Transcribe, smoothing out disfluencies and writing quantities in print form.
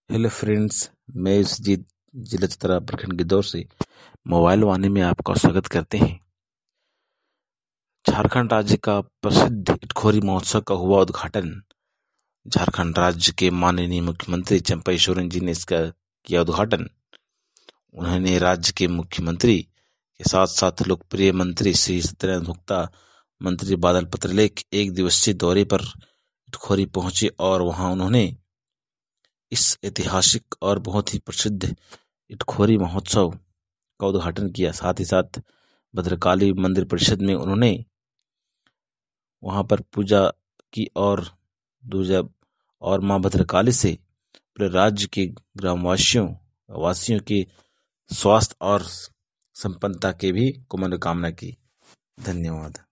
Hello friends, मैं सुजीत जिला चतरा प्रखंड गिद्धौर से मोबाइल वाणी में आपका स्वागत करते हैं। झारखंड राज्य का प्रसिद्ध इटखोरी महोत्सव का हुआ उद्घाटन। झारखंड राज्य के माननीय मुख्यमंत्री चंपई सोरेन जी ने इसका किया उद्घाटन। उन्होंने राज्य के मुख्यमंत्री के साथ साथ लोकप्रिय मंत्री श्री सत्यनारायण भोक्ता, मंत्री बादल पत्रलेख एक दिवसीय दौरे पर इटखोरी पहुंचे और वहां उन्होंने इस ऐतिहासिक और बहुत ही प्रसिद्ध इटखोरी महोत्सव का उद्घाटन किया। साथ ही साथ भद्रकाली मंदिर परिषद में उन्होंने वहां पर पूजा की और दूजा और मां भद्रकाली से पूरे राज्य के ग्रामवासियों वासियों के स्वास्थ्य और संपन्नता के भी को मनोकामना की। धन्यवाद।